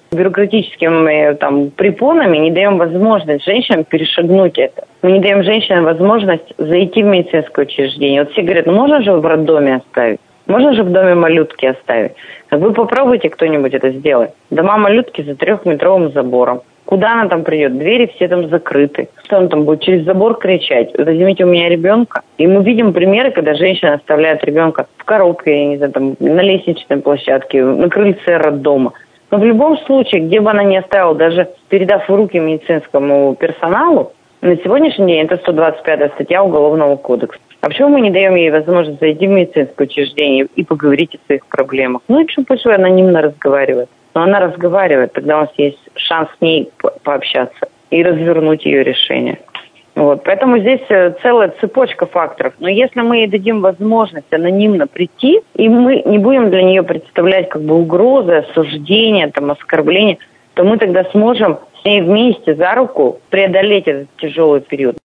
Бюрократическими препонами не даем возможность женщинам перешагнуть это. Мы не даем женщинам возможность зайти в медицинское учреждение. Вот все говорят, можно же в роддоме оставить? Можно же в доме малютки оставить? Вы попробуйте кто-нибудь это сделать. Дома малютки за 3-метровым забором. Куда она там придет? Двери все там закрыты. Что он там будет через забор кричать? Возьмите у меня ребенка. И мы видим примеры, когда женщина оставляет ребенка в коробке, я не знаю, на лестничной площадке, на крыльце роддома. Но в любом случае, где бы она ни оставила, даже передав в руки медицинскому персоналу, на сегодняшний день это 125-я статья Уголовного кодекса. А почему мы не даем ей возможность зайти в медицинское учреждение и поговорить о своих проблемах? Ну и что, пусть анонимно разговаривает. Но она разговаривает, тогда у нас есть шанс с ней пообщаться и развернуть ее решение. Вот. Поэтому здесь целая цепочка факторов. Но если мы ей дадим возможность анонимно прийти, и мы не будем для нее представлять угрозы, осуждения, оскорбления, то мы тогда сможем с ней вместе за руку преодолеть этот тяжелый период.